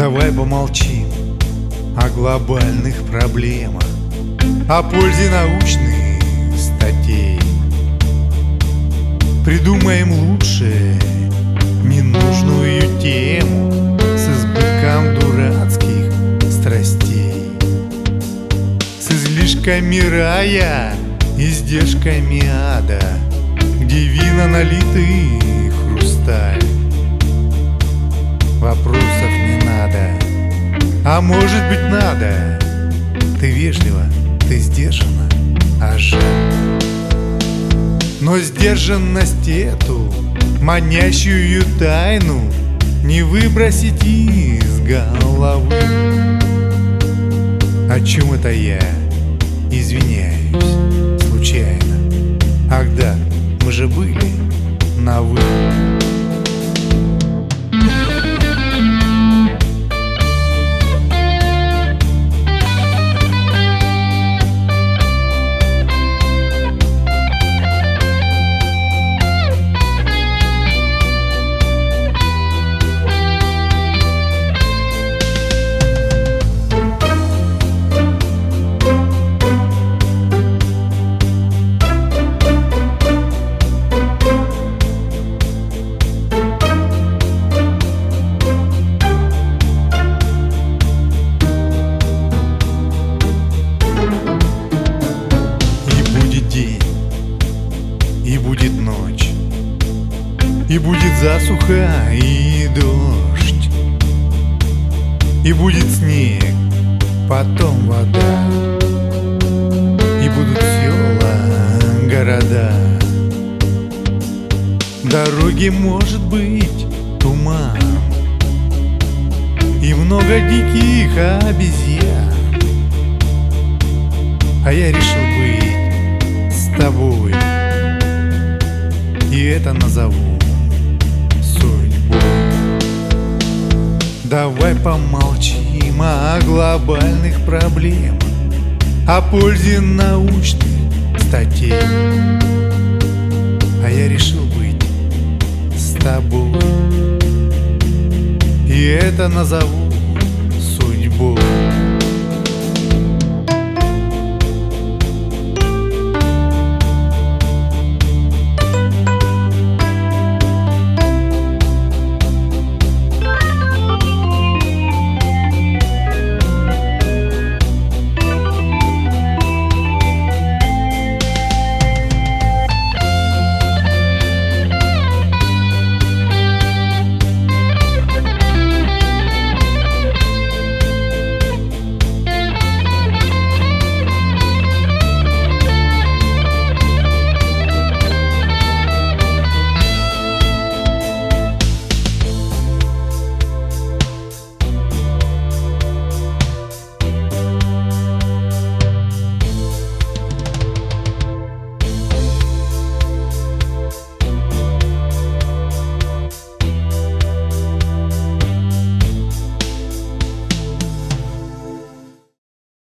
Давай помолчим о глобальных проблемах, о пользе научных статей. Придумаем лучше ненужную тему с избытком дурацких страстей, с излишками рая, издержками ада, где вина налиты хрусталь. Вопросов не надо, а может быть надо. Ты вежлива, ты сдержана, а жаль. Но сдержанность эту, манящую тайну, не выбросить из головы. О чем это я? Извиняюсь, случайно. Ах да, мы же были на «вы». И будет ночь, и будет засуха и дождь, и будет снег, потом вода, и будут села, города. Дороги, может быть, туман, и много диких обезьян. А я решил быть с тобой, и это назову судьбой. Давай помолчим о глобальных проблемах, о пользе научных статей. А я решил быть с тобой, и это назову